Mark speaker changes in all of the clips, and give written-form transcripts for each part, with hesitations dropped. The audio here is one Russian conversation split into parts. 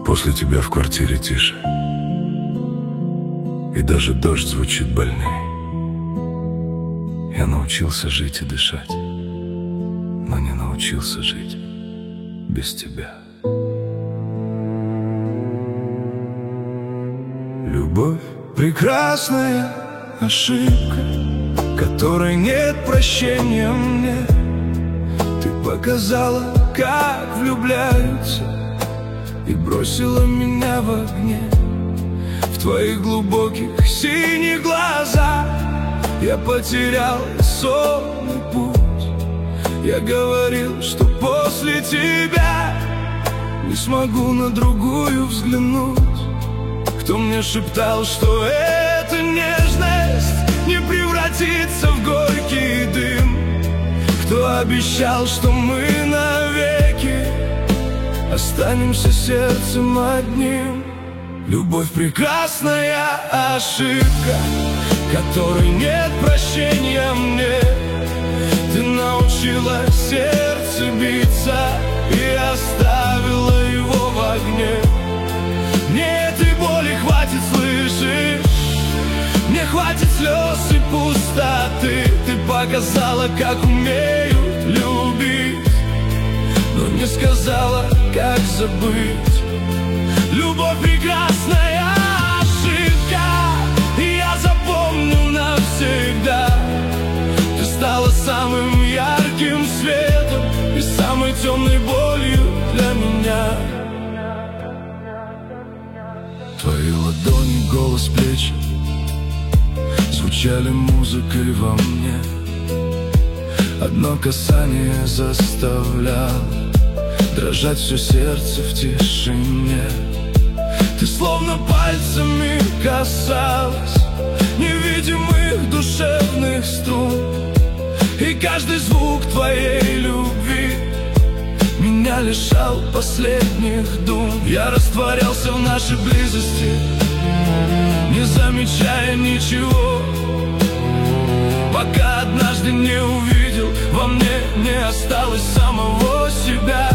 Speaker 1: После тебя в квартире тише, и даже дождь звучит больней. Я научился жить и дышать, но не научился жить без тебя. Любовь — прекрасная ошибка, которой нет прощения мне. Ты показала, как влюбляются, и бросила меня в огне. В твоих глубоких синих глазах я потерял сонный путь. Я говорил, что после тебя не смогу на другую взглянуть. Кто мне шептал, что эта нежность не превратится в горький дым? Кто обещал, что мы навеки останемся сердцем одним? Любовь — прекрасная ошибка, которой нет прощения мне. Ты научила сердце биться и оставила его в огне. Мне этой боли хватит, слышишь? Мне хватит слез и пустоты. Ты показала, как умеют любить, но не сказала, как забыть. Любовь — прекрасная ошибка, и я запомню навсегда. Ты стала самым ярким светом и самой темной болью для меня. Твои ладони, голос, плечи звучали музыкой во мне. Одно касание заставляло дрожать все сердце в тишине. Ты словно пальцами касалась невидимых душевных струн, и каждый звук твоей любви меня лишал последних дум. Я растворялся в нашей близости, не замечая ничего, пока однажды не увидел, во мне не осталось самого себя.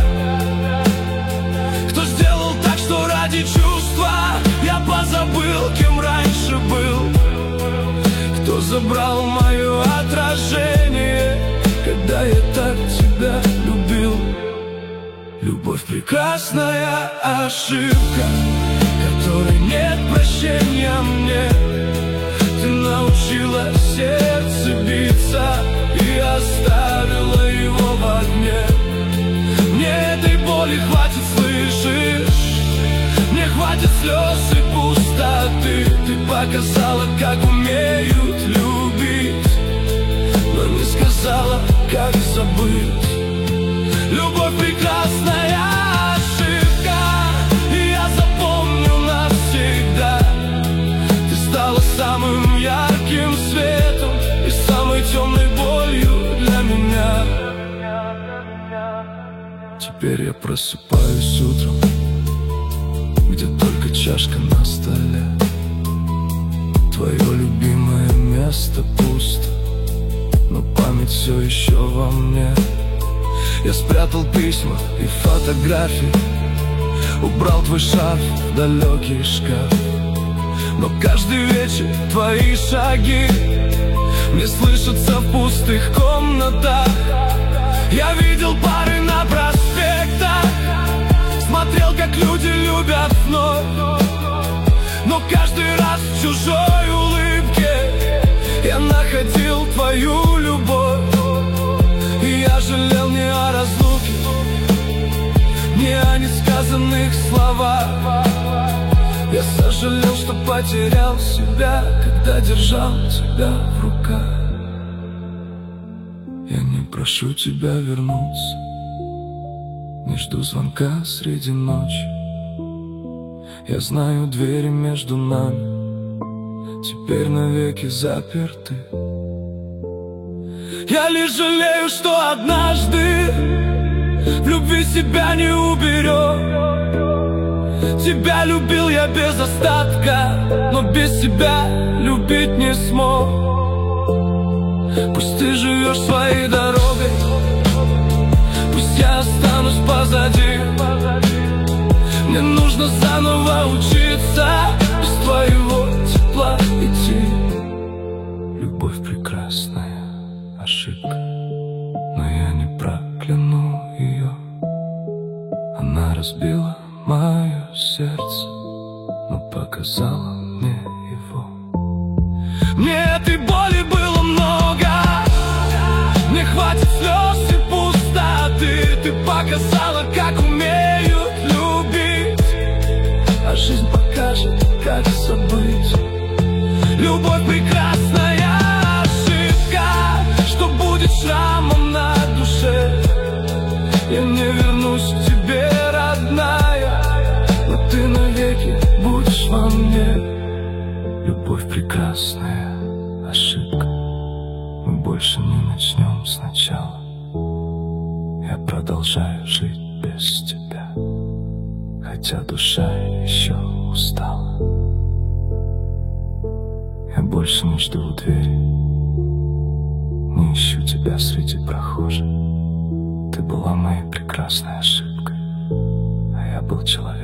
Speaker 1: Кто сделал так, что ради чувства я позабыл, кем раньше был? Кто забрал мое отражение, когда я так тебя любил? Любовь — прекрасная ошибка, которой нет прощения мне. Ты научила сердце биться и оставила его в огне. Мне этой боли хватит, слышишь? Мне хватит слез и пустоты. Ты показала, как умеют любить, но не сказала, как забыть. Любовь — прекрасная ошибка, и я запомню навсегда. Ты стала самым ярким светом и самой темной болью для меня. Теперь я просыпаюсь утром, где только чашка на столе. Твое любимое место пусто, но память все еще во мне. Я спрятал письма и фотографии, убрал твой шарф в далекий шкаф. Но каждый вечер твои шаги мне слышатся в пустых комнатах. Я видел пары на проспектах, смотрел, как люди любят вновь, но каждый раз в чужой улыбке я находил твою любовь. И я жалел не о разлуке, не о несказанных словах. Я сожалел, что потерял себя, когда держал тебя в руках. Я не прошу тебя вернуться, не жду звонка среди ночи. Я знаю, двери между нами теперь навеки заперты. Я лишь жалею, что однажды в любви себя не уберег. Тебя любил я без остатка, но без себя любить не смог. Пусть ты живешь своей дорогой, пусть я останусь позади. Мне нужно разбила мое сердце, но показала мне его. Мне этой боли было много, мне хватит слез и пустоты. Ты показала, как умеют любить, а жизнь покажет, как забыть. Любовь прекрасная ошибка, что будет шрамом на душе. Я не вернусь к тебе, родная, но ты навеки будешь во мне. Любовь прекрасная ошибка, мы больше не начнем сначала. Я продолжаю жить без тебя, хотя душа еще устала. Я больше не жду у двери, не ищу тебя среди прохожих. Ты была моей прекрасной ошибкой, а я был человеком.